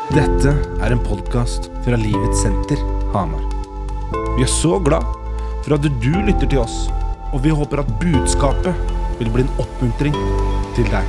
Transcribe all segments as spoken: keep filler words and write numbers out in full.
Dette er en podcast fra Livets Senter, Hamar. Vi er så glad for at du lytter til oss, og vi håper at budskapet vil bli en oppmuntring til deg.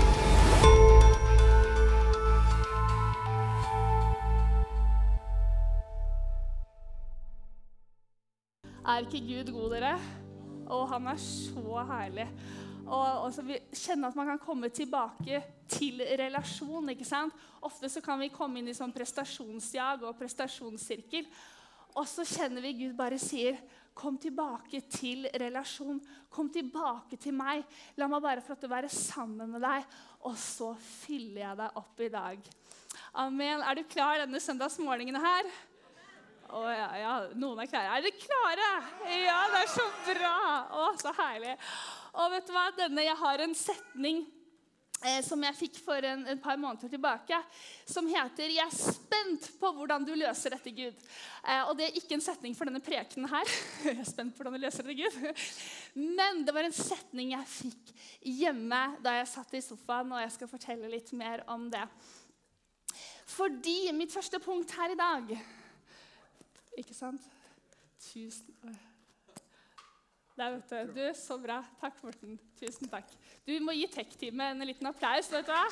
Er ikke Gud god, dere? Og han er så herlig. Og, og så vi kjenner at man kan komme tilbake til relasjon, ikke sant? Ofte så kan vi komme inn i sånn prestasjonsjag og prestasjonssirkel, og så kjenner vi Gud bare sier, kom tilbake til relasjon, kom tilbake til meg, la meg bare få lov til å være sammen med deg, og så fyller jeg deg opp i dag. Amen. Er du klar denne søndagsmorgenen her? Å ja, ja, noen er klare. Er dere klare? Ja, det er så bra. Å, så herlig. Og vet du hva? Denne, jeg har en setning eh, som jeg fikk for en, en par måneder tilbake, som heter, jeg er spent på hvordan du løser dette, Gud. Eh, og det er ikke en setning for denne prekenen her. Jeg er spent på hvordan du løser dette, Gud. Men det var en setning jeg fikk hjemme da jeg satt i sofaen, og jeg skal fortelle litt mer om det. Fordi mitt første punkt her i dag, ikke sant? Tusen Der, vet du. Du, så bra. Takk, Morten. Tusen takk. Du må gi tech-teamet en liten applaus, vet du hva?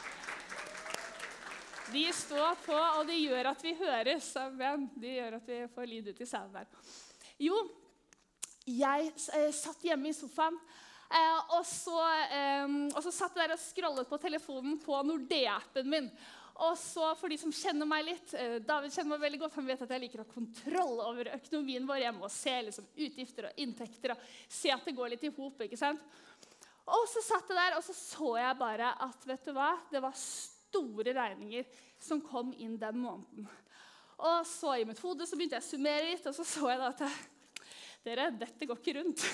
De står på, og de gjør at vi høres. Amen. De gjør at vi får lyd ut i salen der. Jo, jeg eh, satt hjemme i sofaen, eh, og, så, eh, og så satt jeg der og scrollet på telefonen på Nordea-appen min. Og så for de som kjenner meg litt, David kjenner meg veldig godt, han vet at jeg liker å ha kontroll over økonomien vår. Jeg må se liksom utgifter og inntekter og se at det går litt i hop, ikke sant? Og så satt jeg der, og så så jeg bare at, vet du hva, det var store regninger som kom inn den måneden. Og så i mitt hode så begynte jeg å summere litt, og så så jeg da at dere, dette går ikke rundt.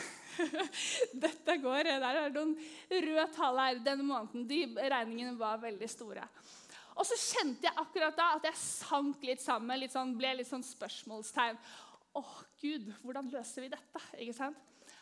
Dette går, der er noen røde tall her denne måneden. De regningene var veldig store. Og så kjente jeg akkurat da at jeg sank litt sammen, litt sånn, ble litt sånn spørsmålstegn. Åh, Gud, hvordan løser vi dette? Ikke sant?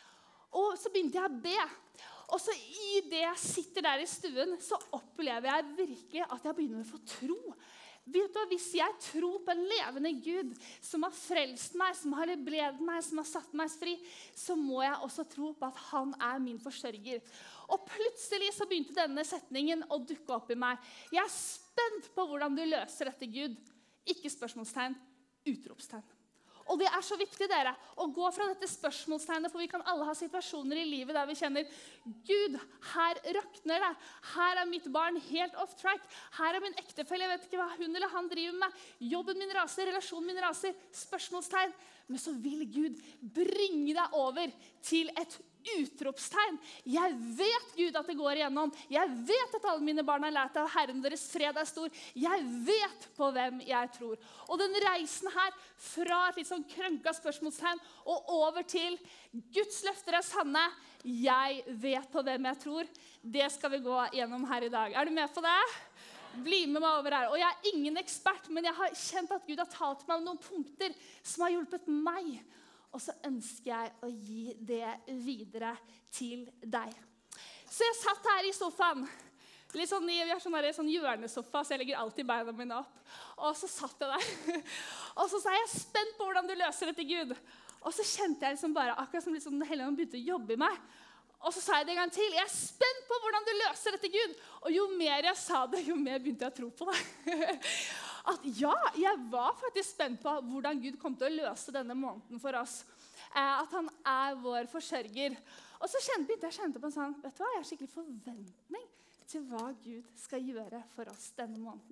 Og så begynte jeg å be. Og så i det jeg sitter der i stuen, så opplever jeg virkelig at jeg begynner å få tro. Vet du, hvis jeg tror på en levende Gud som har frelst meg, som har helbredet meg, som har satt meg fri, så må jeg også tro på at han er min forsørger. Og plutselig så begynte denne setningen å dukke opp i meg. Jeg er spent på hvordan du løser dette, Gud. Ikke spørsmålstegn, utropstegn. Og det er så viktig, dere, å gå fra dette spørsmålstegnet, for vi kan alle ha situasjoner i livet der vi kjenner, Gud, her rakner det. Her er mitt barn helt off track. Her er min ektefelle, jeg vet ikke hva hun eller han driver med. Jobben min raser, relasjonen min raser, spørsmålstegn. Men så vil Gud bringe deg over til et utropstegn. Jeg vet, Gud, at det går igjennom. Jeg vet at alle mine barn har lært av Herren, deres fred er stor. Jeg vet på hvem jeg tror. Og den reisen her, fra et litt sånn krønka spørsmålstegn, og over til Guds løfter er sanne. Jeg vet på hvem jeg tror. Det skal vi gå gjennom her i dag. Er du med på det? Bli med meg over her. Og jeg er ingen ekspert, men jeg har kjent at Gud har talt meg om noen punkter som har hjulpet meg. Og så ønsker jeg å gi det videre til deg. Så jeg satt her i sofaen. Litt sånn, vi har sånn, der, sånn hjørnesofa, så jeg legger alltid beina mine opp. Og så satt jeg der. Og så sa jeg, spent på hvordan du løser dette, Gud. Og så kjente jeg liksom bare, akkurat som liksom Helligånden begynte å jobbe i meg. Og så sa jeg det en gang til, jeg er spent på hvordan du løser dette, Gud. Og jo mer jeg sa det, jo mer begynte jeg å tro på det. At ja, jeg var faktisk spent på hvordan Gud kom til å løse denne måneden for oss. At han er vår forsørger. Og så kjente, begynte jeg å kjenne på en sånn, vet du hva, jeg har skikkelig forventning til hva Gud skal gjøre for oss denne måneden.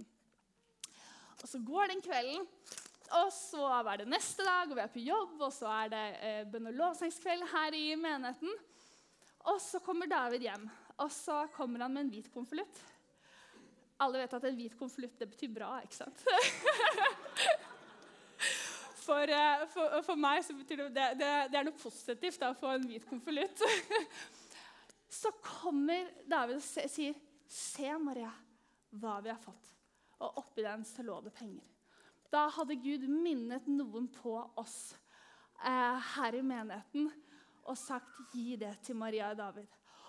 Og så går den kvelden, og så er det neste dag, og vi er på jobb, og så er det eh, bønn- og lovsangskveld her i menigheten. Og så kommer David hjem, og så kommer han med en hvit konvolutt. Alle vet at en hvit konvolutt, det betyr bra, ikke sant? For, for, for meg så betyr det, det, det er noe positivt da, å få en hvit konvolutt. Så kommer David og sier, se Maria, hva vi har fått. Og oppi den så lå det penger. Da hadde Gud minnet noen på oss eh, her i menigheten og sagt, gi det til Maria og David.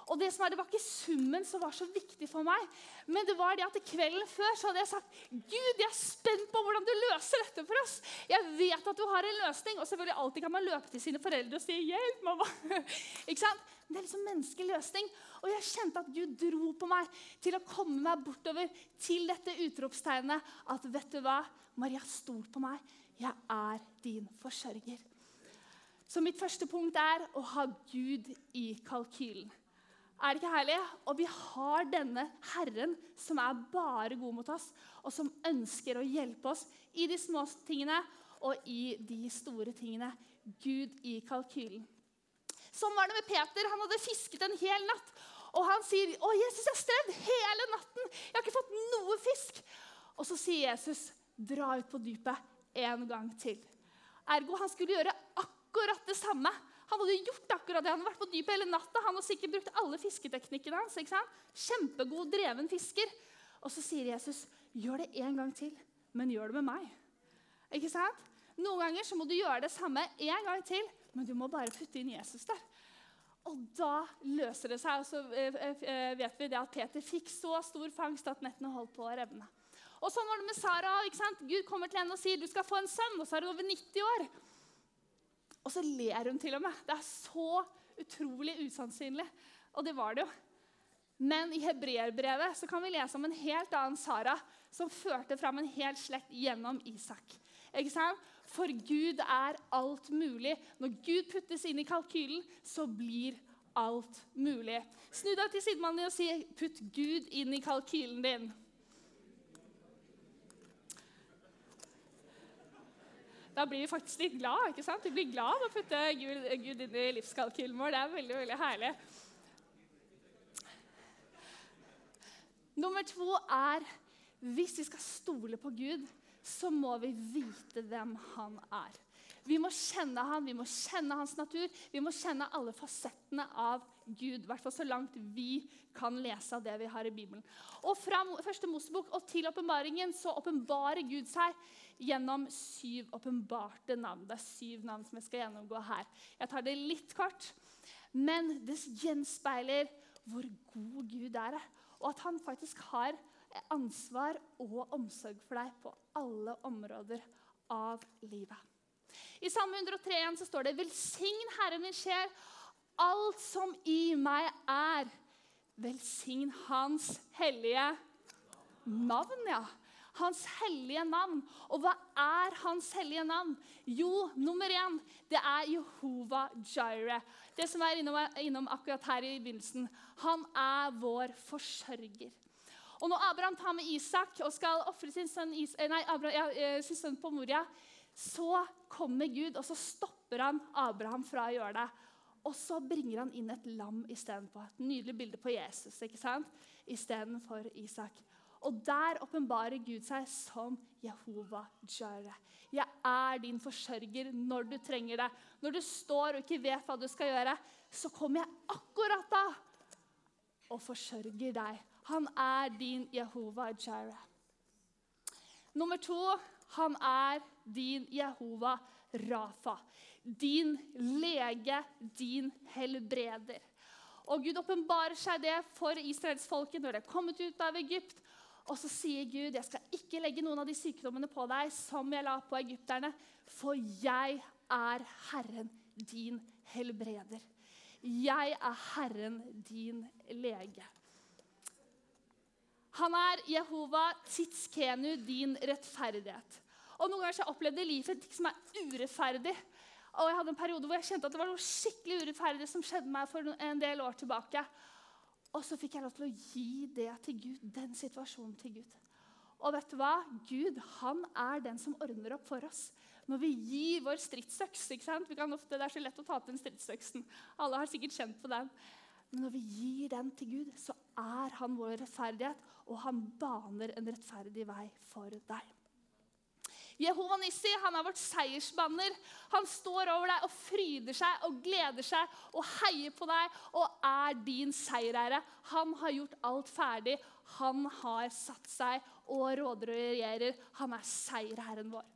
Og det som er, det var ikke summen som var så viktig for meg, men det var det at kvelden før så hadde jeg sagt, Gud, jeg er spent på hvordan du løser dette for oss. Jeg vet at du har en løsning, og selvfølgelig alltid kan man løpe til sine foreldre og si, hjelp, mamma. Ikke sant? Men det er liksom menneskelig løsning, og jeg kjente at Gud dro på meg til å komme meg bortover til dette utropstegnet, at vet du hva, Maria, stol på meg, jeg er din forsørger. Så mitt første punkt er å ha Gud i kalkylen. Er det ikke herlig? Og vi har denne Herren som er bare god mot oss, og som ønsker å hjelpe oss i de små tingene og i de store tingene. Gud i kalkylen. Sånn var det med Peter. Han hadde fisket en hel natt, og han sier, å Jesus, jeg har strevd hele natten. Jeg har ikke fått noe fisk. Og så sier Jesus, dra ut på dypet en gang til. Ergo, han skulle gjøre akkurat det samme. Han hadde gjort akkurat det. Han hadde vært på dypet hele natta. Han hadde sikkert brukt alle fisketeknikkene hans. Ikke sant? Kjempegod dreven fisker. Og så sier Jesus, gjør det en gang til, men gjør det med meg. Ikke sant? Noen ganger så må du gjøre det samme en gang til, men du må bare putte inn Jesus der. Og da løser det seg. Og så vet vi det at Peter fikk så stor fangst at nettene holdt på å revne. Og sånn var det med Sara. Ikke sant? Gud kommer til henne og sier, du skal få en sønn, og så er hun over nitti år. Og så ler hun til og med. Det er så utrolig usannsynlig. Og det var det jo. Men i Hebreerbrevet så kan vi lese om en helt annen Sara som førte fram en hel slekt gjennom Isak. Ikke sant? For Gud er alt mulig. Når Gud puttes inn i kalkylen, så blir alt mulig. Snu deg til sidemannen din og si, putt Gud inn i kalkylen din. Da blir vi faktisk litt glad, ikke sant? Vi blir glad av å putte Gud, Gud inn i livskalkylen vår. Det er veldig, veldig herlig. Nummer to er, hvis vi skal stole på Gud, så må vi vite hvem han er. Vi må kjenne han, vi må kjenne hans natur, vi må kjenne alle fasettene av Gud, i hvert fall så langt vi kan lese av det vi har i Bibelen. Og fra første Mosebok og til åpenbaringen så åpenbarer Gud seg gjennom syv åpenbarte navn. Det er syv navn som jeg skal gjennomgå her. Jeg tar det litt kort, men det gjenspeiler hvor god Gud er, og at han faktisk har ansvar og omsorg for deg på alle områder av livet. I Salme hundre og tre igjen så står det, velsign Herre min sjel, alt som i meg er. Velsign hans hellige navn, ja. Hans hellige navn. Og hva er hans hellige navn? Jo, nummer én, det er Jehova Jireh. Det som er innom, innom akkurat her i begynnelsen. Han er vår forsørger. Og når Abraham tar med Isak og skal offre sin sønn, nei, Abraham, ja, sin sønn på Moria, så kommer Gud, og så stopper han Abraham fra å gjøre det. Og så bringer han inn et lam i stedet på. Et nydelig bilde på Jesus, ikke sant? I stedet for Isak. Og der åpenbarer Gud seg som Jehova Jireh. Jeg er din forsørger når du trenger det. Når du står og ikke vet hva du skal gjøre, så kommer jeg akkurat da og forsørger deg. Han er din Jehova Jireh. Nummer to, han er din Jehova Rafa. Din lege, din helbreder. Og Gud åpenbarer seg det for Israels folket når de er kommet ut av Egypt. Og så sier Gud, jeg skal ikke legge noen av de sykdommene på deg som jeg la på egypterne, for jeg er Herren din helbreder. Jeg er Herren din lege. Han er Jehova Tzidkenu, din rettferdighet. Og noen ganger så opplevde jeg livet ting som er urettferdig. Og jeg hadde en periode hvor jeg kjente at det var noe skikkelig urettferdig som skjedde meg for en del år tilbake. Og så fikk jeg lov til å gi det til Gud, den situasjonen til Gud. Og vet du hva? Gud, han er den som ordner opp for oss. Når vi gir vår stridsøks, ikke sant? Vi kan ofte, det er så lett å ta til den stridsøksen. Alle har sikkert kjent på den. Men når vi gir den til Gud, så er han vår rettferdighet, og han baner en rettferdig vei for deg. Jehova Nissi, han er vårt seiersbanner. Han står over deg og fryder seg og gleder seg og heier på deg og er din seierherre. Han har gjort alt ferdig. Han har satt seg og råder og regjerer. Han er seierherren vår.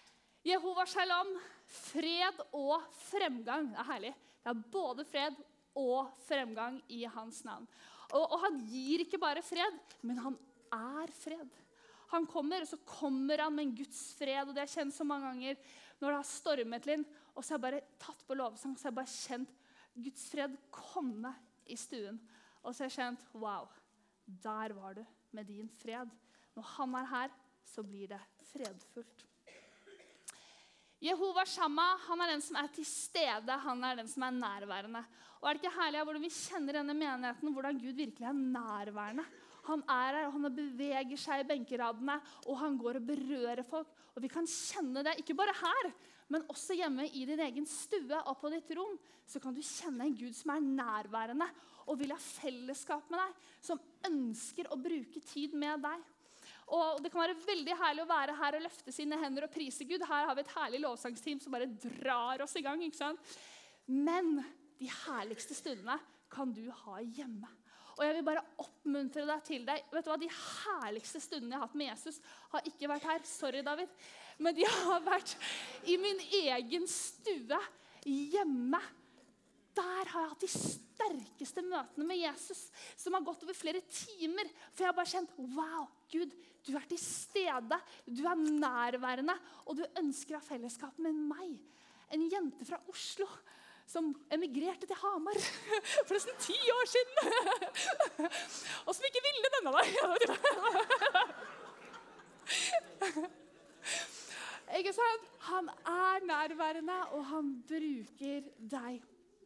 Jehova Shalom, fred og fremgang. Det er herlig. Det er både fred og fremgang i hans navn. Og, og han gir ikke bare fred, men han er fred. Han kommer, og så kommer han med en Guds fred, og det har jeg kjent så mange ganger når det har stormet litt, og så har jeg bare tatt på lovsang, så har jeg bare kjent Guds fred komme i stuen. Og så har jeg kjent, wow, der var du med din fred. Når han er her, så blir det fredfullt. Jehova Shammah, han er den som er til stede, han er den som er nærværende. Og er det ikke herlig hvordan vi kjenner denne menigheten, hvordan Gud virkelig er nærværende? Han er her, han beveger seg i benkeradene, og han går og berører folk. Og vi kan kjenne det, ikke bare her, men også hjemme i din egen stue og på ditt rom, så kan du kjenne en Gud som er nærværende, og vil ha fellesskap med deg, som ønsker å bruke tid med deg. Og det kan være veldig herlig å være her og løfte sine hender og prise Gud. Her har vi et herlig lovsangsteam som bare drar oss i gang, ikke sant? Men de herligste stundene kan du ha hjemme. Og jeg vil bare oppmuntre deg til deg. Vet du hva, de herligste stundene jeg har hatt med Jesus har ikke vært her. Sorry, David. Men de har vært i min egen stue, hjemme. Der har jeg hatt de sterkeste møtene med Jesus, som har gått over flere timer. For jeg har bare kjent, wow, Gud, du er til stede, du er nærværende, og du ønsker å ha fellesskap med meg. En jente fra Oslo, som emigrerte til Hamar for nesten ti år siden. Og som ikke ville denne dag. Ikke sant? Han er nærværende, og han bruker deg.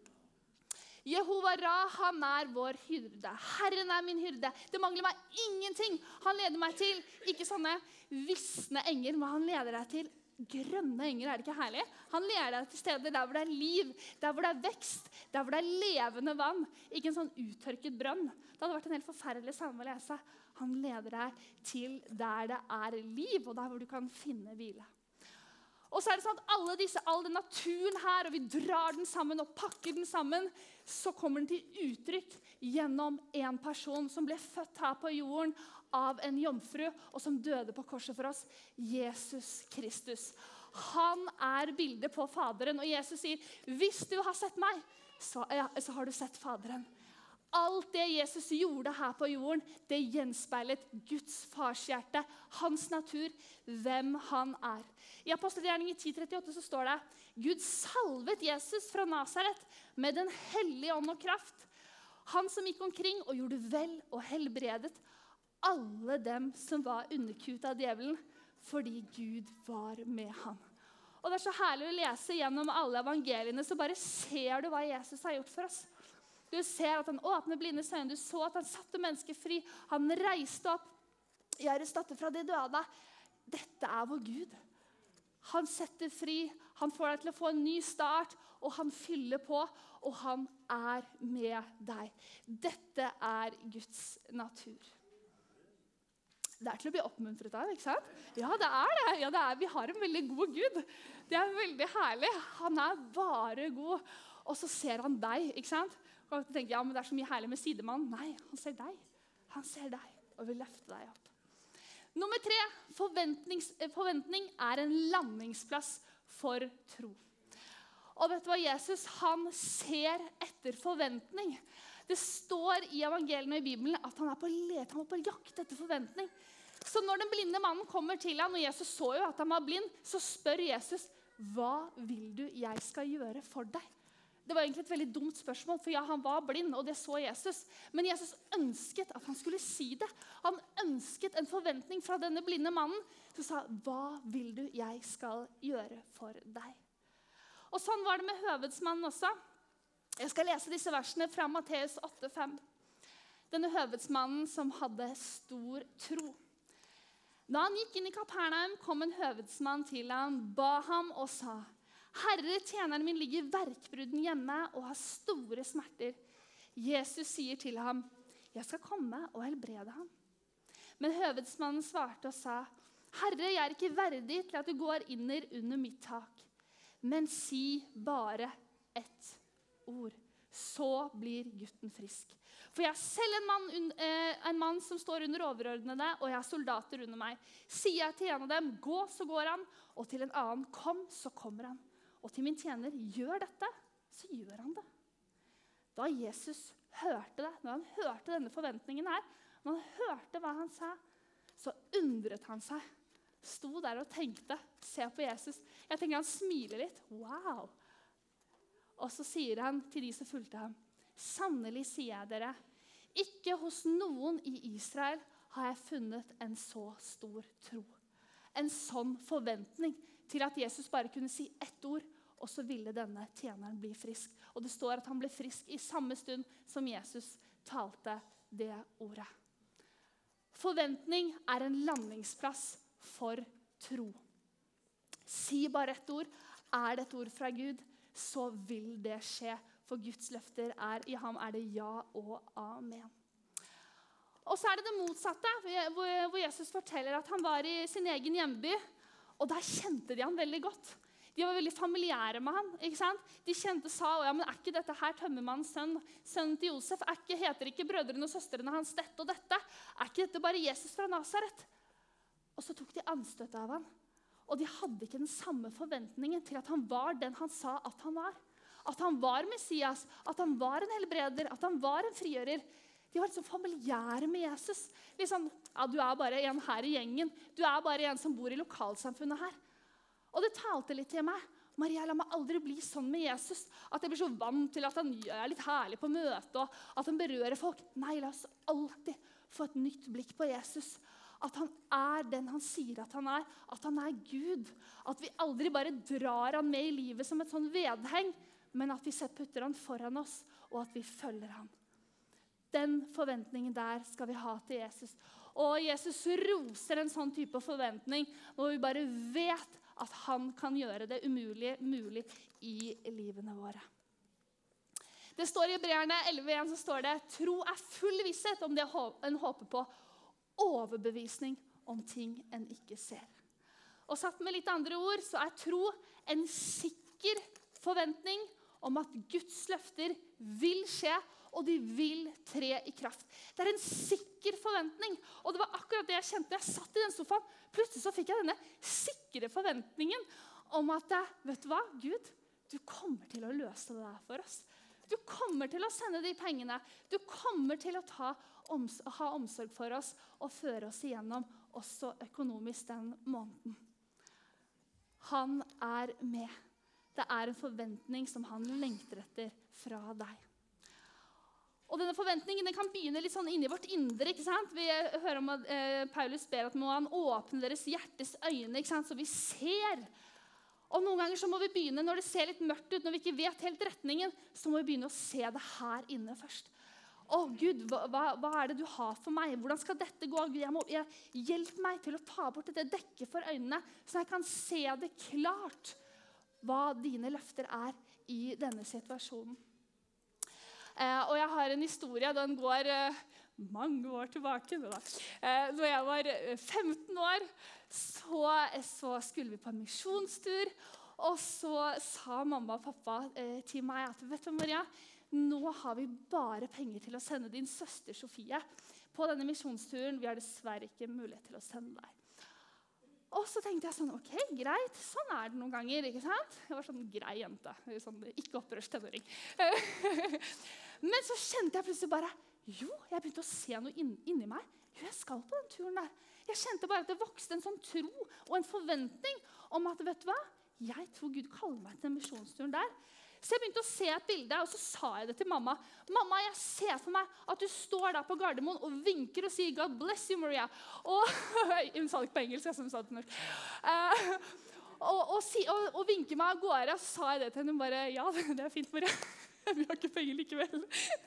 Jehova Ra, han er vår hyrde. Herren er min hyrde. Det mangler meg ingenting. Han leder meg til, ikke sånne visne enger, men han leder deg til grønne enger, er det ikke herlig? Han leder deg til steder der hvor det er liv, der hvor det er vekst, der hvor det er levende vann. Ikke en sånn uttørket brønn. Det hadde vært en helt forferdelig salme å lese. Han leder deg til der det er liv, og der hvor du kan finne hvile. Og så er det sånn at alle disse, all den naturen her, og vi drar den sammen og pakker den sammen, så kommer den til uttrykk gjennom en person som ble født her på jorden av en jomfru, og som døde på korset for oss, Jesus Kristus. Han er bildet på Faderen, og Jesus sier, hvis du har sett meg, så, ja, så har du sett Faderen. Alt det Jesus gjorde her på jorden, det gjenspeilet Guds farshjerte, hans natur, hvem han er. I Apostelgjerningen ti trettiåtte så står det, Gud salvet Jesus fra Nazaret med den hellige ånd og kraft. Han som gikk omkring og gjorde vel og helbredet alle dem som var underkuet av djevelen, fordi Gud var med ham. Og det er så herlig å lese gjennom alle evangeliene, så bare ser du hva Jesus har gjort for oss. Du ser at han åpner blinde øyne, du så at han satte mennesker fri, han reiste opp, Jairus datter fra de døde. Dette er vår Gud. Han setter fri, han får deg til å få en ny start, og han fyller på, og han er med deg. Dette er Guds natur. Det er til å bli oppmuntret av, ikke sant? Ja, det er det. Ja, det er. Vi har en veldig god Gud. Det er veldig herlig. Han er bare god. Og så ser han deg, ikke sant? Og du tenker, ja, men det er så mye herlig med sidemann. Nei, han ser deg. Han ser deg og vil løfte deg opp. Nummer tre, forventning er en landingsplass for tro. Og vet du hva, Jesus, han ser etter forventning. Det står i evangeliene og i Bibelen at han er på let, han er på jakt etter forventning. Så når den blinde mannen kommer til ham, og Jesus så jo at han var blind, så spør Jesus, hva vil du jeg skal gjøre for deg? Det var egentlig et veldig dumt spørsmål, for ja, han var blind, og det så Jesus. Men Jesus ønsket at han skulle si det. Han ønsket en forventning fra denne blinde mannen, som sa, hva vil du jeg skal gjøre for deg? Og sånn var det med høvedsmannen også. Jeg skal lese disse versene fra Matteus åtte fem. Denne høvedsmannen som hadde stor tro. Da han gikk inn i Kapernaum, kom en høvedsmann til ham, ba ham og sa, Herre, tjeneren min ligger verkbrudden hjemme og har store smerter. Jesus sier til ham, jeg skal komme og helbrede ham. Men høvedsmannen svarte og sa, Herre, jeg er ikke verdig til at du går inn under mitt tak. Men si bare ett ord, så blir gutten frisk. For jeg er selv en mann, en mann som står under overordnede, og jeg har soldater under meg. Sier jeg til en av dem, gå, så går han, og til en annen, kom, så kommer han. Og til min tjener, gjør dette, så gjør han det. Da Jesus hørte det, når han hørte denne forventningen her, når han hørte hva han sa, så undret han seg. Sto der og tenkte, se på Jesus. Jeg tenker han smiler litt. Wow! Og så sier han til de som fulgte ham, sannelig sier jeg dere, ikke hos noen i Israel har jeg funnet en så stor tro. En sånn forventning til at Jesus bare kunne si ett ord, og så ville denne tjeneren bli frisk. Og det står at han ble frisk i samme stund som Jesus talte det ordet. Forventning er en landingsplass for tro. Si bare ett ord. Er det et ord fra Gud, så vil det skje. For Guds løfter er i ham er det ja og amen. Og så er det det motsatte, hvor Jesus forteller at han var i sin egen hjemby, og der kjente de han veldig godt. De var veldig familiære med han, ikke sant? De kjente sa, ja, men er ikke dette her tømmermannens sønn, sønnen til Josef? Er ikke, heter ikke brødrene og søstrene hans dette og dette? Er ikke dette bare Jesus fra Nazaret? Og så tok de anstøt av han, og de hadde ikke den samme forventningen til at han var den han sa at han var. At han var Messias, at han var en helbreder, at han var en frigjører. De var liksom familiære med Jesus. Liksom, ja, du er bare en her i gjengen. Du er bare en som bor i lokalsamfunnet her. Og det talte litt til meg. Maria, la meg aldri bli sånn med Jesus. At jeg blir så vant til at han er litt herlig på møte, og at han berører folk. Nei, la oss alltid få et nytt blikk på Jesus. At han er den han sier at han er. At han er Gud. At vi aldri bare drar han med i livet som et sånn vedheng, men at vi putter han foran oss, og at vi følger han. Den forventningen der skal vi ha til Jesus. Og Jesus roser en sånn type forventning, hvor vi bare vet at han kan gjøre det umulige mulig i livene våre. Det står i Hebreerne elleve en, så står det, tro er full visshet om det en håper på, overbevisning om ting en ikke ser. Og satt med litt andre ord, så er tro en sikker forventning om at Guds løfter vil skje, og de vil tre i kraft. Det er en sikker forventning, og det var akkurat det jeg kjente. Jeg satt i den sofaen, plutselig så fikk jeg denne sikre forventningen om at, vet du hva, Gud, du kommer til å løse det der for oss. Du kommer til å sende de pengene. Du kommer til å ta, oms ha omsorg for oss og føre oss igjennom også økonomisk den måneden. Han er med. Det er en forventning som han lengter etter fra deg. Og denne forventningen den kan begynne litt sånn inni vårt indre, ikke sant? Vi hører om at eh, Paulus ber at må han åpne deres hjertes øyne, ikke sant? Så vi ser. Og noen ganger så må vi begynne, når det ser litt mørkt ut, når vi ikke vet helt retningen, så må vi begynne å se det her inne først. Å Gud, hva, hva er det du har for meg? Hvordan skal dette gå? Gud, jeg må, jeg, hjelp meg til å ta bort dette dekket for øynene, så jeg kan se det klart hva dine løfter er i denne situasjonen. Eh, og jeg har en historie, den går eh, mange år tilbake. Da. Eh, når jeg var femten år, så, så skulle vi på en misjonstur, og så sa mamma og pappa eh, til meg at, vet du Maria, nå har vi bare penger til å sende din søster Sofie på denne misjonsturen. Vi har dessverre ikke mulighet til å sende deg. Og så tenkte jeg sånn, ok, greit, sånn er det noen ganger, ikke sant? Jeg var sånn grei jente, sånn, ikke opprørst tenåring. Men så kjente jeg plutselig bare, jo, jeg begynte å se noe inn, inni meg. Jo, jeg skal på den turen der. Jeg kjente bare at det vokste en sånn tro og en forventning om at, vet du hva? Jeg tror Gud kaller meg til den misjonsturen der. Så jeg begynte å se et bilde, og så sa jeg det til mamma. Mamma, jeg ser for meg at du står der på Gardermoen og vinker og sier, God bless you, Maria. Og, hun sa det ikke på engelsk, jeg som sa det på norsk. Uh, og, og, si, og, og vinker meg av gårde, og så sa jeg det til henne. Hun bare, ja, det er fint, Maria. Vi har ikke penger likevel.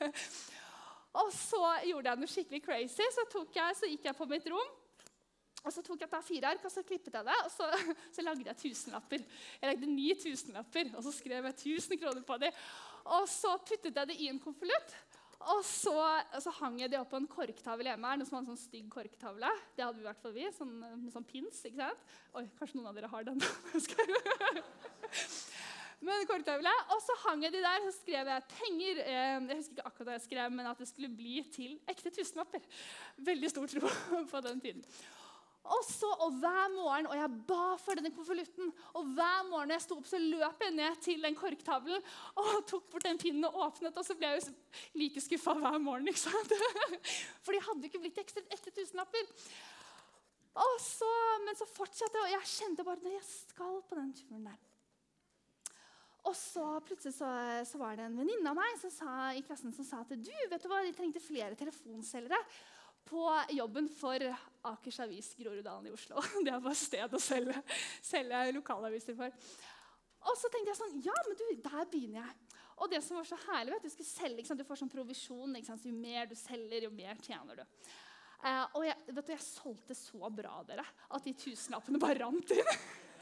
Og så gjorde jeg noe skikkelig crazy, så, tok jeg, så gikk jeg på mitt rom. Og så tok jeg et fire ark, og så klippet jeg det, og så, så lagde jeg tusenlapper. Jeg lagde ni tusenlapper, og så skrev jeg tusen kroner på dem. Og så puttet jeg det i en konvolutt, og så, og så hang jeg det opp på en korktavle hjemme. Noe som var en sånn stygg korktavle. Det hadde vi i hvert fall vi, sånn, med sånn pins, ikke sant? Oi, kanskje noen av dere har den. Men korktavle, og så hang jeg de der, så skrev jeg penger. Jeg husker ikke akkurat hva jeg skrev, men at det skulle bli til ekte tusenlapper. Veldig stor tro på den tiden. Og så, og hver morgen, og jeg ba for denne konvolutten, og hver morgen når jeg sto opp, så løp jeg ned til den korktavlen, og tok bort den pinnen og åpnet, og så ble jeg jo like skuffet hver morgen, ikke sant? For de hadde ikke blitt ekstra ekte tusenlapper. Og så, men så fortsatte jeg, og jeg kjente bare når jeg skal på den turen der. Og så plutselig så, så var det en venninne av meg som sa, i klassen som sa at du, vet du hva, de trengte flere telefonselgere på jobben for Akers Avis, Groruddalen i Oslo. Det er bare sted å selge, selge lokalaviser for. Og så tenkte jeg sånn, ja, men du, der begynner jeg. Og det som var så herlig, vet du, du skulle selge, ikke sant? Du får sånn provisjon, ikke sant? Så jo mer du selger, jo mer tjener du. Uh, og jeg, vet du, jeg solgte så bra, dere, at de tusenlappene bare rant inn.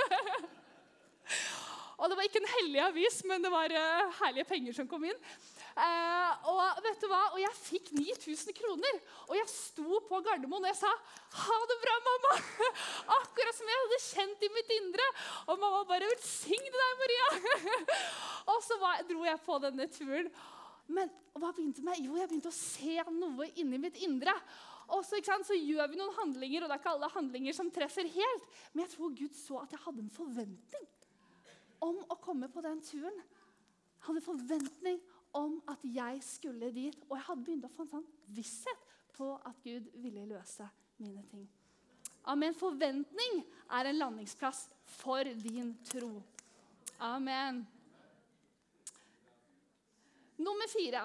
Og det var ikke en hellig avis, men det var uh, herlige penger som kom inn. Uh, og vet du hva? Og jeg fikk ni tusen kroner. Og jeg sto på Gardermoen og jeg sa, ha det bra, mamma! Akkurat som jeg hadde kjent i mitt indre. Og mamma bare, velsigne deg, Maria! Og så var, dro jeg på denne turen. Men hva begynte jeg med? Jo, jeg begynte å se noe inni mitt indre. Og så, ikke sant, så gjør vi noen handlinger, og det er ikke alle handlinger som treffer helt. Men jeg tror Gud så at jeg hadde en forventning om å komme på den turen. Jeg hadde en forventning om at jeg skulle dit, og jeg hadde begynt å få en sånn visshet på at Gud ville løse mine ting. Amen. Forventning er en landingsplass for din tro. Amen. Nummer fire.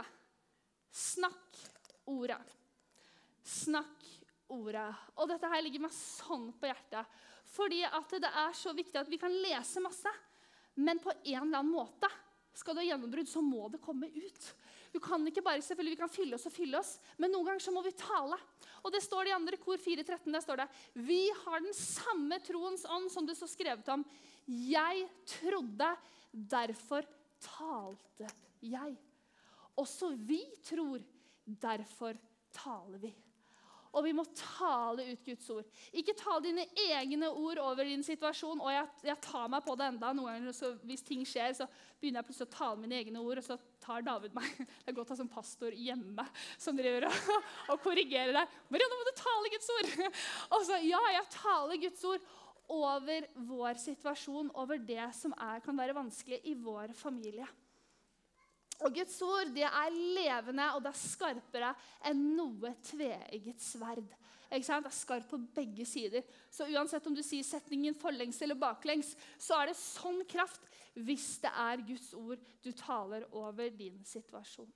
Snakk ordet. Snakk ordet. Og dette her ligger meg sånn på hjertet, fordi at det er så viktig at vi kan lese masse, men på en eller annen måte skal du ha gjennombrudd, så må det komme ut. Du kan ikke bare, selvfølgelig vi kan fylle oss og fylle oss, men noen ganger så må vi tale. Og det står det i andre kor fire tretten, der står det, vi har den samme troens ånd som det så skrevet om. Jeg trodde, derfor talte jeg. Også vi tror, derfor taler vi. Og vi må tale ut Guds ord. Ikke tale dine egne ord over din situasjon. Og jeg, jeg tar meg på det enda. Noen ganger så, hvis ting skjer, så begynner jeg plutselig å tale mine egne ord. Og så tar David meg. Det er godt å ha som pastor hjemme som driver og, og korrigerer deg. Maria, nå må du tale Guds ord. Og så, ja, jeg taler Guds ord over vår situasjon. Over det som er, kan være vanskelig i vår familie. Og Guds ord, det er levende, og det er skarpere enn noe tveegget sverd. Ikke sant? Det er skarpt på begge sider. Så uansett om du sier setningen forlengs eller baklengs, så er det sånn kraft hvis det er Guds ord du taler over din situasjon.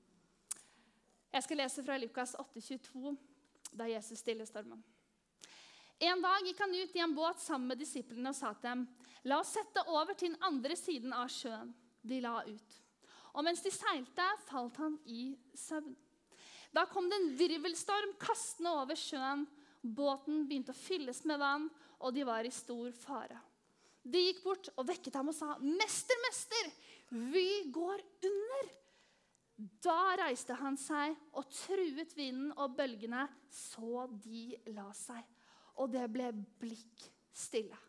Jeg skal lese fra Lukas åtte tjueto, da Jesus stiller stormen. En dag gikk han ut i en båt sammen med disiplene og sa til dem, la oss sette over til den andre siden av sjøen. De la ut. Og mens de seilte, falt han i søvn. Da kom det en virvelstorm kastende over sjøen. Båten begynte å fylles med vann, og de var i stor fare. De gikk bort og vekket ham og sa, mester, mester, vi går under. Da reiste han seg og truet vinden og bølgene, så de la seg. Og det ble blikk stille.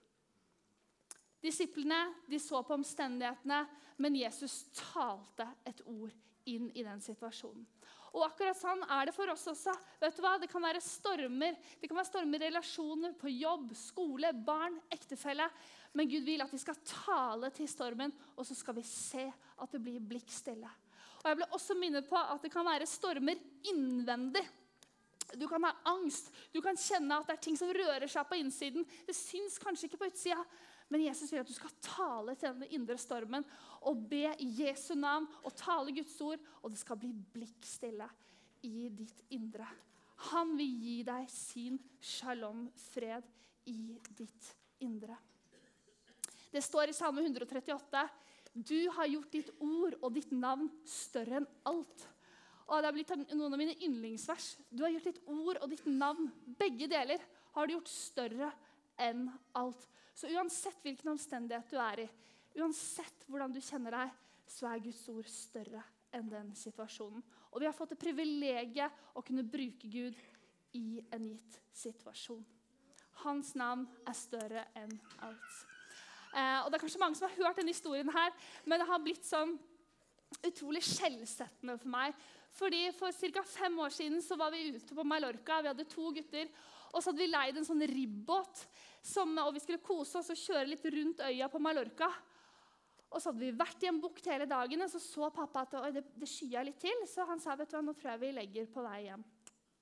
Disiplene, de så på omstendighetene, men Jesus talte et ord inn i den situasjonen. Og akkurat sånn er det for oss også. Vet du hva? Det kan være stormer. Det kan være stormer i relasjoner, på jobb, skole, barn, ektefelle. Men Gud vil at vi skal tale til stormen, og så skal vi se at det blir blikk stille. Og jeg ble også minnet på at det kan være stormer innvendig. Du kan ha angst. Du kan kjenne at det er ting som rører seg på innsiden. Det syns kanskje ikke på utsida. Men Jesus vil at du skal tale til denne indre stormen og be i Jesu navn og tale Guds ord, og det skal bli blikk stille i ditt indre. Han vil gi deg sin shalom, fred i ditt indre. Det står i Salme hundre trettiåtte, du har gjort ditt ord og ditt navn større enn alt. Og det har blitt noen av mine yndlingsvers. Du har gjort ditt ord og ditt navn, begge deler har du gjort større enn alt. Så uansett hvilken omstendighet du er i, uansett hvordan du kjenner deg, så er Guds ord større enn den situasjonen. Og vi har fått det privilegiet å kunne bruke Gud i en gitt situasjon. Hans navn er større enn alt. Eh, og det er kanskje mange som har hørt denne historien her, men det har blitt sånn utrolig skjellsettende for meg. Fordi for cirka fem år siden så var vi ute på Mallorca, vi hadde to gutter, Og så hadde vi leid en sånn ribbåt, som, og vi skulle kose oss og kjøre litt rundt øya på Mallorca. Og så hadde vi vært i en bukt hele dagen, og så så pappa at det, det skya litt til. Så han sa, vet du hva, nå tror jeg vi legger på vei hjem.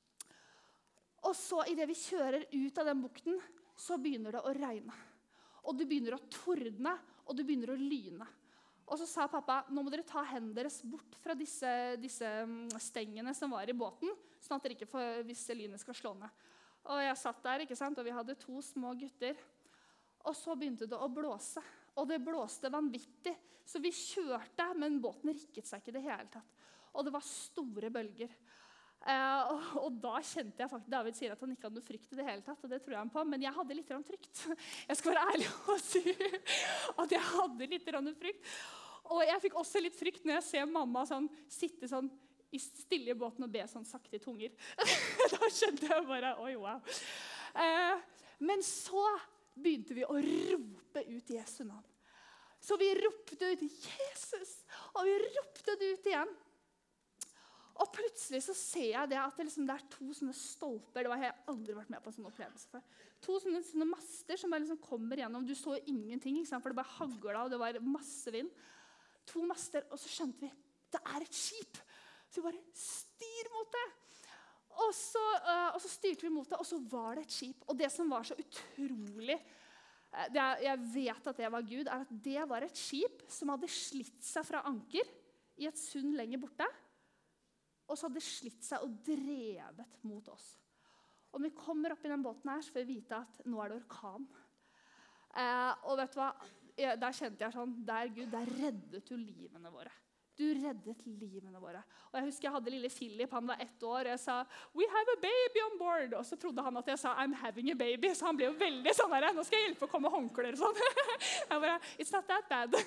Og så i det vi kjører ut av den bukten, så begynner det å regne. Og det begynner å tordne, og det begynner å lyne. Og så sa pappa, nå må dere ta hendene deres bort fra disse, disse stengene som var i båten, sånn at dere ikke får, hvis lynet skal slå ned. Og jeg satt der, ikke sant? Og vi hadde to små gutter. Og så begynte det å blåse. Og det blåste vanvittig. Så vi kjørte, men båten rikket seg ikke i det hele tatt. Og det var store bølger. Eh, og, og da kjente jeg faktisk, David sier at han ikke hadde noe frykt i det hele tatt, og det tror jeg han på, men jeg hadde litt frykt. Jeg skal være ærlig og si at jeg hadde litt frykt. Og jeg fikk også litt frykt når jeg ser mamma sånn, sitte sånn i stille i båten og be sånn sakte i tunger. Da skjønte jeg bare, oi, wow. Eh, men så begynte vi å rope ut Jesu navn. Så vi ropte ut Jesus, og vi ropte det ut igjen. Og plutselig så ser jeg det at det, liksom, det er to sånne stolper. Det var jeg aldri vært med på en sånn opplevelse før. To sånne, sånne master som bare liksom kommer gjennom. Du så ingenting, ikke sant? For det bare haglet, og det var masse vind. To master, og så skjønte vi, det er et skip. Så vi bare styr mot det. Og så, uh, og så styrte vi mot det, og så var det et skip. Og det som var så utrolig, uh, det er, jeg vet at det var Gud, er at det var et skip som hadde slitt seg fra anker i et sund lenger borte, og så hadde det slitt seg og drevet mot oss. Og når vi kommer opp i den båten her, så får vi vite at nå er det orkan. Uh, og vet du hva? Der kjente jeg sånn, der Gud, der reddet du livene våre. Du reddet livene våre. Og jeg husker jeg hadde lille Philip, han var ett år, og jeg sa, we have a baby on board. Og så trodde han at jeg sa, I'm having a baby. Så han ble jo veldig sånn der, nå skal jeg hjelpe å komme håndklær og sånn. Jeg bare, it's not that bad.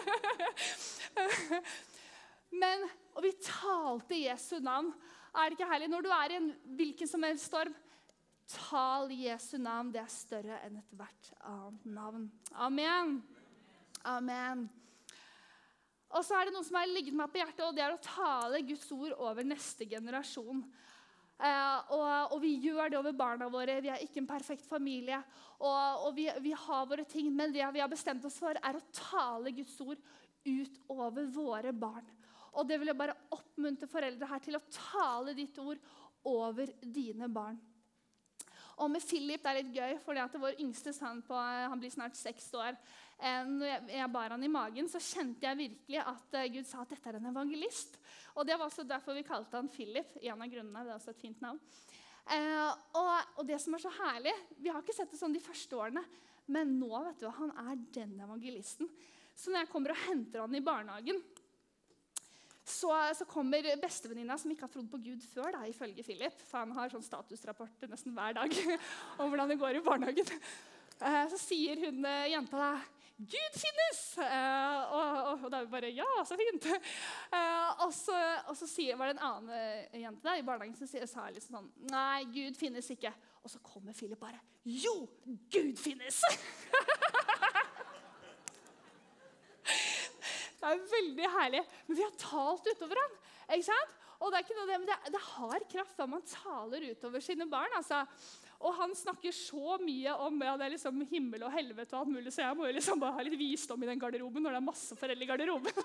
Men, og vi talte Jesu navn. Er det ikke herlig? Når du er i en hvilken som helst storm, tal Jesu navn, det er større enn et hvert annet navn. Amen. Amen. Og så er det noe som har ligget meg på hjertet, og det er å tale Guds ord over neste generasjon. Eh, og, og vi gjør det over barna våre. Vi er ikke en perfekt familie, og, og vi, vi har våre ting, men det vi har bestemt oss for er å tale Guds ord ut over våre barn. Og det vil jeg bare oppmuntre foreldre her til å tale ditt ord over dine barn. Og med Philip, det er litt gøy, fordi at vår yngste sønn på, han blir snart seks år. Når jeg bar han i magen, så kjente jeg virkelig at Gud sa at dette er en evangelist. Og det var også derfor vi kalte han Philip, en av grunnene, det er også et fint navn. Eh, og, og det som er så herlig, vi har ikke sett det sånn de første årene, men nå vet du, han er den evangelisten. Så når jeg kommer og henter han i barnehagen, Så, så kommer bestevenninna som ikke har trodd på Gud før, da, ifølge Philip. For han har sånn statusrapport nesten hver dag om hvordan det går i barnehagen. Så sier hun jenta da, Gud finnes! Og, og, og da er vi bare, ja, så fint. Og så, og så sier, var det en annen jente da, i barnehagen som sa liksom sånn, nei, Gud finnes ikke. Og så kommer Philip bare, jo, Gud finnes! Det er veldig herlig, men vi har talt utover han, ikke sant? Og det er ikke noe det, men det, det har kraft når man taler utover sine barn, altså. Og han snakker så mye om ja, det er liksom himmel og helvete og alt mulig, så jeg må jo liksom bare ha litt visdom i den garderoben når det er masse foreldre i garderoben.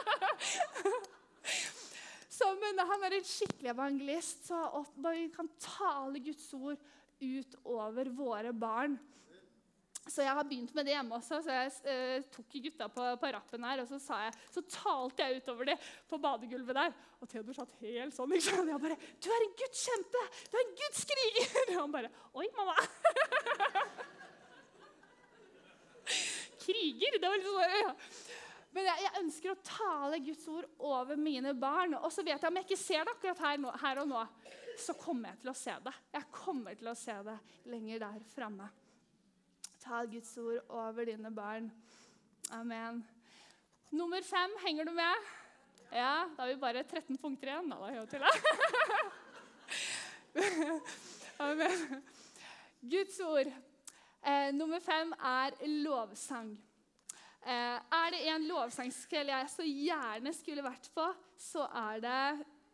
Så, men han er en skikkelig evangelist, så vi kan tale Guds ord ut over våre barn. Så jeg har begynt med det hjemme også, så jeg eh, tok gutta på, på rappen her, og så, sa jeg, så talte jeg utover det på badegulvet der. Og Theodor satt helt sånn, ikke sant? Jeg bare, du er en Guds kjempe, du er en Guds kriger. Og han bare, oi mamma. Kriger, det var litt sånn, ja. Men jeg, jeg ønsker å tale Guds ord over mine barn, og så vet jeg om jeg ikke ser det akkurat her, nå, her og nå, så kommer jeg til å se det. Jeg kommer til å se det lenger der fremme. Tal Guds ord over dine barn. Amen. Nummer fem, henger du med? Ja, da har vi bare tretten punkter igjen. Da er jeg til det. Amen. Guds ord. Eh, nummer fem er lovsang. Eh, er det en lovsangskveld jeg så gjerne skulle vært på, så er det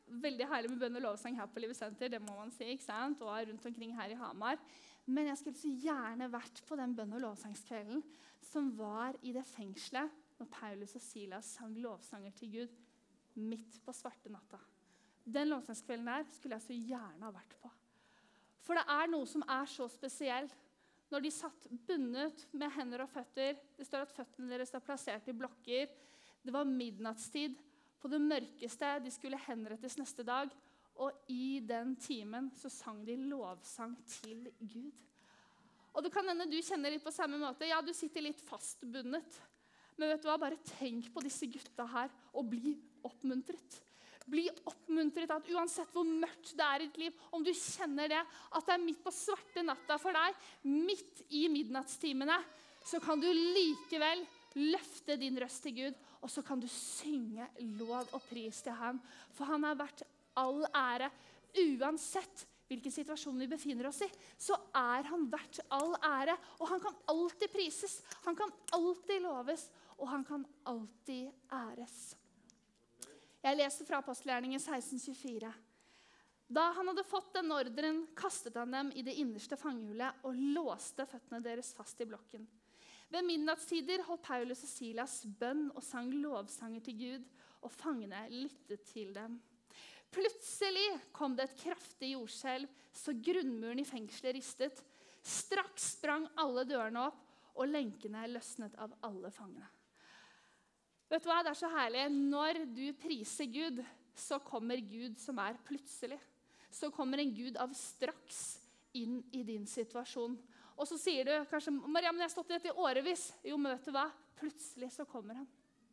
veldig herlig med bønn og lovsang her på Livet Senter, det må man si, ikke sant? Og rundt omkring her i Hamar. Men jeg skulle så gjerne vært på den bønn og lovsangskvelden som var i det fengselet når Paulus og Silas sang lovsanger til Gud midt på svarte natta. Den lovsangskvelden der skulle jeg så gjerne ha vært på. For det er noe som er så spesielt. Når de satt bundet med hender og føtter, det står at føttene deres er plassert i blokker, det var midnattstid på det mørkeste, de skulle henrettes neste dag, og i den timen så sang de lovsang til Gud. Og det kan hende du kjenner litt på samme måte, ja, du sitter litt fastbundet, men vet du hva, bare tenk på disse gutta her, og bli oppmuntret. Bli oppmuntret at uansett hvor mørkt det er i ditt liv, om du kjenner det, at det er midt på svarte natta for deg, midt i midnattstimene, så kan du likevel løfte din røst til Gud, og så kan du synge lov og pris til ham. For han har vært all ære, uansett hvilken situasjon vi befinner oss i, så er han vært all ære, og han kan alltid prises, han kan alltid loves, og han kan alltid æres. Jeg leser fra Apostelgjerningen seksten tjuefire. Da han hadde fått den ordren, kastet han dem i det innerste fangehullet og låste føttene deres fast i blokken. Ved midnattstider holdt Paulus og Silas bønn og sang lovsanger til Gud, og fangene lyttet til dem. Plutselig kom det et kraftig jordskjelv, så grunnmuren i fengselet ristet. Straks sprang alle dørene opp, og lenkene løsnet av alle fangene. Vet du hva, det er så herlig. Når du priser Gud, så kommer Gud som er plutselig. Så kommer en Gud av straks inn i din situasjon. Og så sier du kanskje, Mariam, jeg har stått i dette i årevis. Jo, men vet du hva? Plutselig så kommer han.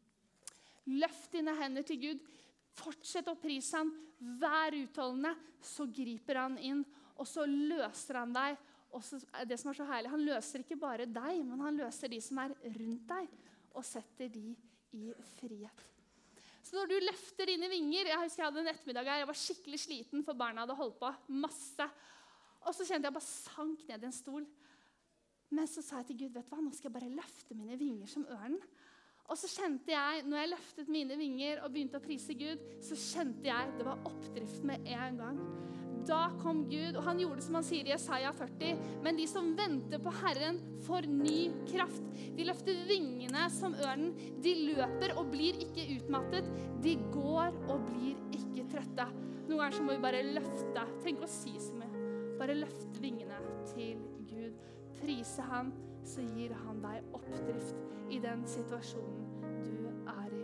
Løft dine hender til Gud. Fortsett å prise han. Vær utholdende, så griper han inn, og så løser han deg. Og så, det som er så herlig, han løser ikke bare deg, men han løser de som er rundt deg, og setter de i frihet. Så når du løfter dine vinger, jeg husker jeg hadde en ettermiddag her, jeg var skikkelig sliten, for barna hadde holdt på masse. Og så kjente jeg bare sank ned i en stol. Men så sa jeg til Gud, vet du hva, nå skal jeg bare løfte mine vinger som ørnen. Og så kjente jeg, når jeg løftet mine vinger og begynte å prise Gud, så kjente jeg, det var oppdrift med en gang. Da kom Gud, og han gjorde som han sier i Jesaja førti, men de som venter på Herren får ny kraft. De løfter vingene som ørnen, de løper og blir ikke utmattet, de går og blir ikke trøtte. Noen ganger så må vi bare løfte, tenk å si så mye, bare løfte vingene til Gud. Prise han, så gir han deg oppdrift i den situasjonen du er i.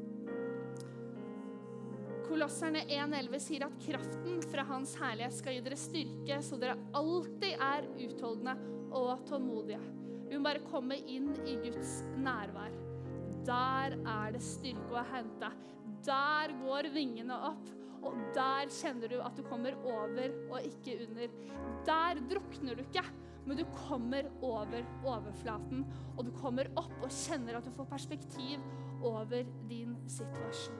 Kolosserne en elleve sier at kraften fra hans herlighet skal gi dere styrke, så dere alltid er utholdende og tålmodige. Vi må bare komme inn i Guds nærvær. Der er det styrke å hente. Der går vingene opp, og der kjenner du at du kommer over og ikke under. Der drukner du ikke, men du kommer over overflaten, og du kommer opp og kjenner at du får perspektiv over din situasjon.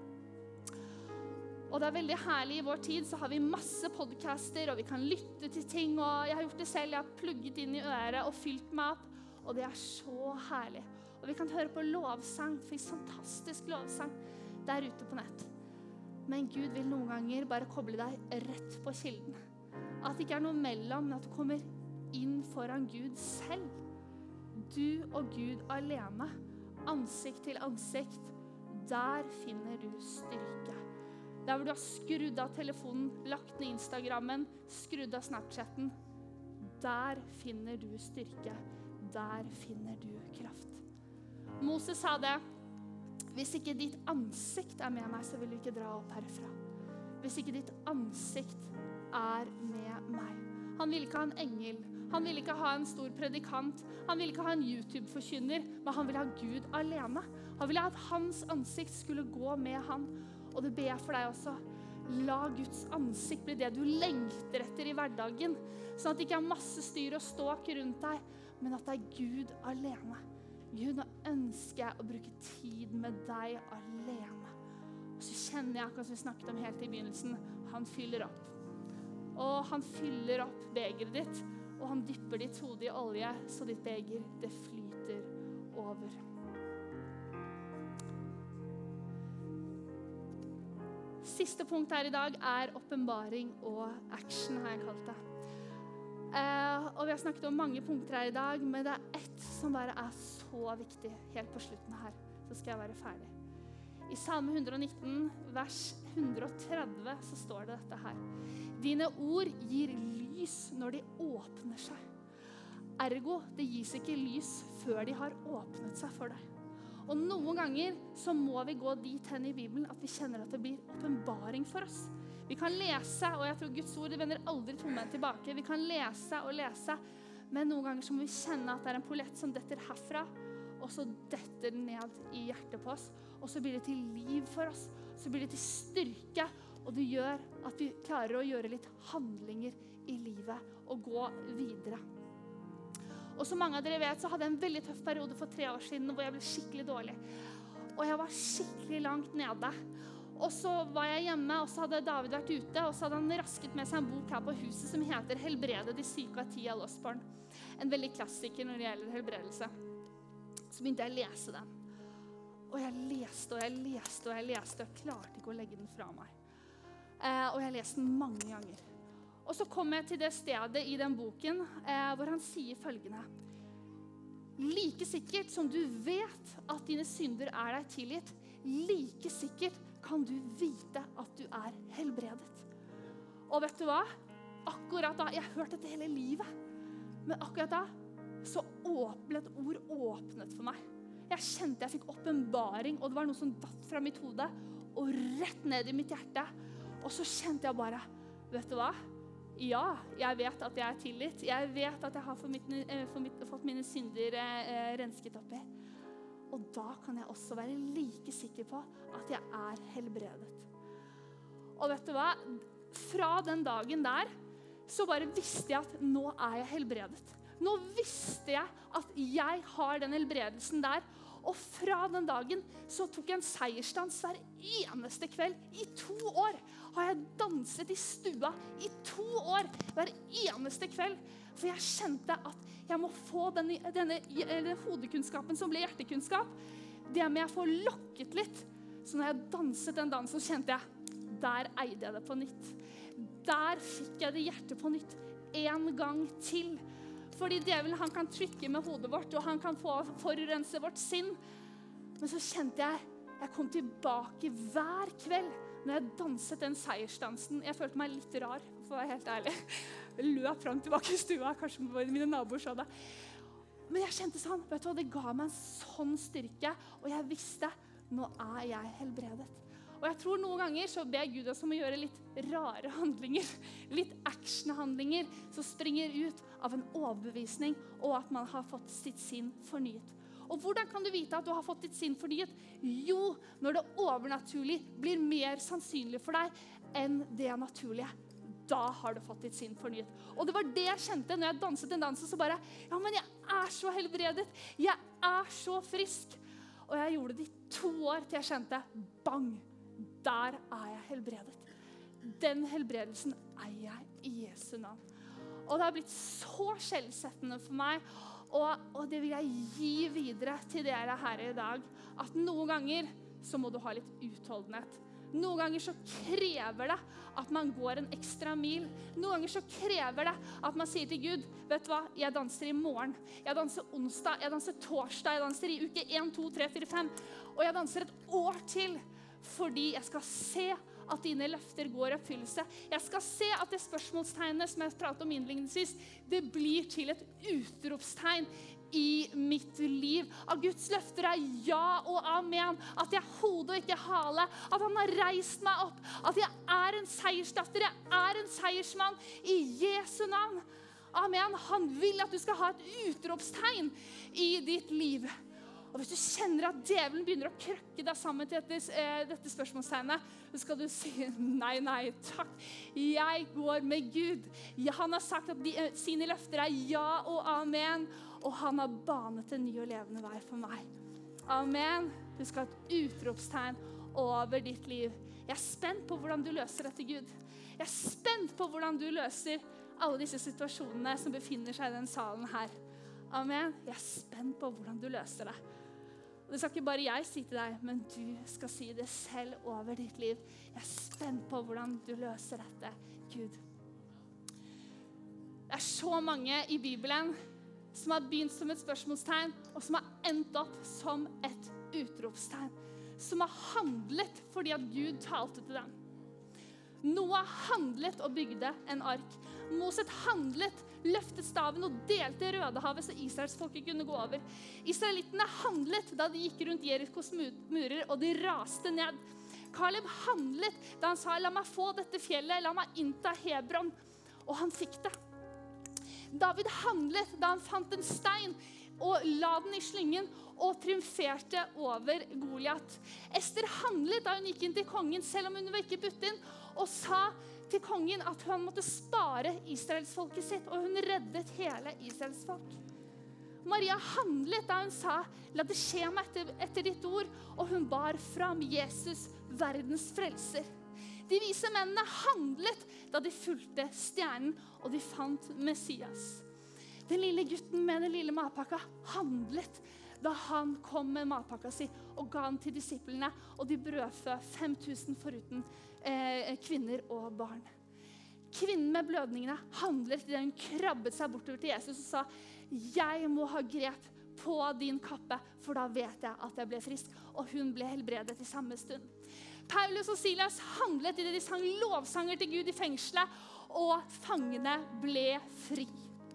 Og det er veldig herlig i vår tid, så har vi masse podcaster, og vi kan lytte til ting, og jeg har gjort det selv, jeg har plugget inn i øret og fylt meg opp, og det er så herlig. Og vi kan høre på lovsang, for en fantastisk lovsang der ute på nett. Men Gud vil noen ganger bare koble deg rett på kilden. At det ikke er noe mellom, men at du kommer inn foran Gud selv. Du og Gud alene, ansikt til ansikt, der finner du styrke. Der hvor du har skrudd av telefonen, lagt ned Instagrammen, skrudd av Snapchatten, der finner du styrke. Der finner du kraft. Moses sa det, hvis ikke ditt ansikt er med meg, så vil du ikke dra opp herfra. Hvis ikke ditt ansikt er med meg. Han ville ikke ha en engel, han ville ikke ha en stor predikant, han ville ikke ha en YouTube-forkynner, men han ville ha Gud alene. Han ville at hans ansikt skulle gå med han. Og det ber jeg for deg også. La Guds ansikt bli det du lengter etter i hverdagen, sånn at det ikke er masse styr og ståk rundt deg, men at det er Gud alene. Gud, nå ønsker jeg å bruke tid med deg alene. Og så kjenner jeg, akkurat som vi snakket om helt i begynnelsen, han fyller opp. Og han fyller opp begeret ditt, og han dypper ditt hode i olje, så ditt beger, det flyter over. Siste punkt her i dag er åpenbaring og action, har jeg kalt det. Eh, og vi har snakket om mange punkter her i dag, men det er ett som bare er så viktig helt på slutten her. Så skal jeg være ferdig. I Salme one nineteen, vers one thirty, så står det dette her. Dine ord gir lys når de åpner seg. Ergo, det gis ikke lys før de har åpnet seg for deg. Og noen ganger så må vi gå dit hen i Bibelen at vi kjenner at det blir åpenbaring for oss. Vi kan lese, og jeg tror Guds ord vender aldri tomhendt tilbake. Vi kan lese og lese, men noen ganger så må vi kjenne at det er en pollett som detter herfra, og så detter den ned i hjertet på oss, og så blir det til liv for oss. Så blir det til styrke, og det gjør at vi klarer å gjøre litt handlinger i livet og gå videre. Og som mange av dere vet, så hadde jeg en veldig tøff periode for tre år siden, hvor jeg ble skikkelig dårlig. Og jeg var skikkelig langt nede. Og så var jeg hjemme, og så hadde David vært ute, og så hadde han rasket med seg en bok her på huset som heter Helbrede de syke av ti av oss barn. En veldig klassiker når det gjelder helbredelse. Så begynte jeg å lese den. Og jeg leste, og jeg leste, og jeg leste, og jeg klarte ikke å legge den fra meg. Eh, og jeg leste den mange ganger. Og så kom jeg til det stedet i den boken eh, hvor han sier følgende. Like sikkert som du vet at dine synder er deg tilgitt, like sikkert kan du vite at du er helbredet. Og vet du hva? Akkurat da, jeg har hørt dette hele livet, men akkurat da, så ble et ord åpnet for meg. Jeg kjente jeg fikk åpenbaring, og det var noe som datt fra mitt hode, og rett ned i mitt hjerte. Og så kjente jeg bare, vet du hva? Ja, jeg vet at jeg er tilgitt. Jeg vet at jeg har for mitt, for mitt, fått mine synder eh, rensket opp i. Og da kan jeg også være like sikker på at jeg er helbredet. Og vet du hva? Fra den dagen der, så bare visste jeg at nå er jeg helbredet. Nå visste jeg at jeg har den helbredelsen der. Og fra den dagen så tok jeg en seiersdans hver eneste kveld. I to år har jeg danset i stua. I to år hver eneste kveld. For jeg kjente at jeg må få denne, denne, denne hodekunnskapen som ble hjertekunnskap. Det med jeg får lokket litt. Så når jeg danset den dansen, så kjente jeg, der eide jeg det på nytt. Der fikk jeg det hjertet på nytt. En gang til. Fordi djevelen, han kan trykke med hodet vårt, og han kan få forurense vårt sinn. Men så kjente jeg, jeg kom tilbake hver kveld når jeg danset den seiersdansen. Jeg følte meg litt rar, for å være helt ærlig. Jeg løp frem tilbake i stua, kanskje mine naboer så det. Men jeg kjente sånn, vet du hva, det ga meg en sånn styrke, og jeg visste, nå er jeg helbredet. Og jeg tror noen ganger så ber Gud oss om å gjøre litt rare handlinger, litt actionhandlinger som springer ut av en overbevisning og at man har fått sitt sinn fornyet. Og hvordan kan du vite at du har fått ditt sinn fornyet? Jo, når det overnaturlige blir mer sannsynlig for deg enn det naturlige. Da har du fått ditt sinn fornyet. Og det var det jeg kjente når jeg danset en dans, så bare, ja, men jeg er så helbredet, jeg er så frisk. Og jeg gjorde det i to år til jeg kjente, bang, der er jeg helbredet. Den helbredelsen er jeg i Jesu navn. Og det har blitt så skjellsettende for meg, og, og det vil jeg gi videre til dere her i dag, at noen ganger så må du ha litt utholdenhet. Noen ganger så krever det at man går en ekstra mil. Noen ganger så krever det at man sier til Gud, vet du hva, jeg danser i morgen, jeg danser onsdag, jeg danser torsdag, jeg danser i uke en, to, tre, fire, fem, og jeg danser et år til, fordi jeg skal se at dine løfter går i oppfyllelse. Jeg skal se at det spørsmålstegnet som jeg pratet om innledningsvis, det blir til et utropstegn i mitt liv. At Guds løfter er ja og amen. At jeg er hode og ikke hale. At han har reist meg opp. At jeg er en seiersdatter. Jeg er en seiersmann i Jesu navn. Amen. Han vil at du skal ha et utropstegn i ditt liv. Og hvis du kjenner at djevelen begynner å krøkke deg sammen til dette, eh, dette spørsmålstegnet, så skal du si, nei, nei, takk. Jeg går med Gud. Ja, han har sagt at de, sine løfter er ja og amen, og han har banet en ny og levende vei for meg. Amen. Du skal ha et utropstegn over ditt liv. Jeg er spent på hvordan du løser dette, Gud. Jeg er spent på hvordan du løser alle disse situasjonene som befinner seg i den salen her. Amen. Jeg er spent på hvordan du løser det. Det skal ikke bare jeg si til deg, men du skal si det selv over ditt liv. Jeg er spent på hvordan du løser dette, Gud. Det er så mange i Bibelen som har begynt som et spørsmålstegn, og som har endt opp som et utropstegn. Som har handlet fordi at Gud talte til dem. Noah handlet og bygde en ark. Moses handlet, løftet staven og delte Rødehavet så Israels folket kunne gå over. Israelittene handlet da de gikk rundt Jerikos murer og de raste ned. Kaleb handlet da han sa, la meg få dette fjellet, la meg innta Hebron. Og han fikk det. David handlet da han fant en stein og la den i slyngen og triumferte over Goliat. Esther handlet da hun gikk inn til kongen, selv om hun var ikke budt inn, og sa til kongen at hun måtte spare Israelsfolket sitt, og hun reddet hele Israels folk. Maria handlet da hun sa, la det skje meg etter, etter ditt ord, og hun bar fram Jesus, verdens frelser. De vise mennene handlet da de fulgte stjernen, og de fant Messias. Den lille gutten med den lille matpakka handlet da han kom med matpakka si og ga den til disiplene, og de brødfø fem tusen foruten eh, kvinner og barn. Kvinnen med blødningene handlet da hun krabbet seg bortover til Jesus og sa, jeg må ha grep på din kappe, for da vet jeg at jeg ble frisk. Og hun ble helbredet i samme stund. Paulus og Silas handlet i det de sang lovsanger til Gud i fengselet, og fangene ble fri.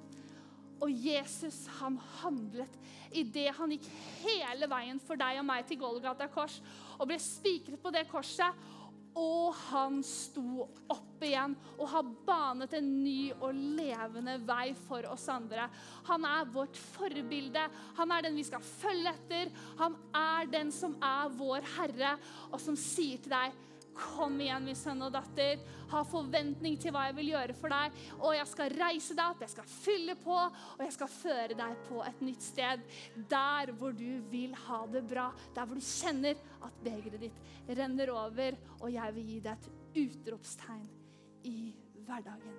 Og Jesus, han handlet i det han gikk hele veien for deg og meg til Golgata kors, og ble spikret på det korset, og han sto opp igjen og har banet en ny og levende vei for oss andre. Han er vårt forbilde. Han er den vi skal følge etter. Han er den som er vår Herre, og som sier til deg, kom igjen, min sønn og datter. Ha forventning til hva jeg vil gjøre for deg. Og jeg skal reise deg opp, jeg skal fylle på, og jeg skal føre deg på et nytt sted. Der hvor du vil ha det bra. Der hvor du kjenner at begeret ditt renner over. Og jeg vil gi deg et utropstegn i hverdagen.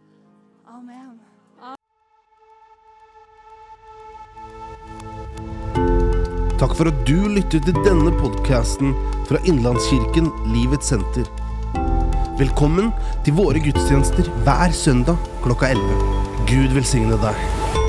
Amen. Takk for at du lyttet til denne podcasten fra Innlandskirken Livets Senter. Velkommen til våre gudstjenester hver søndag klokka elleve. Gud velsigne deg.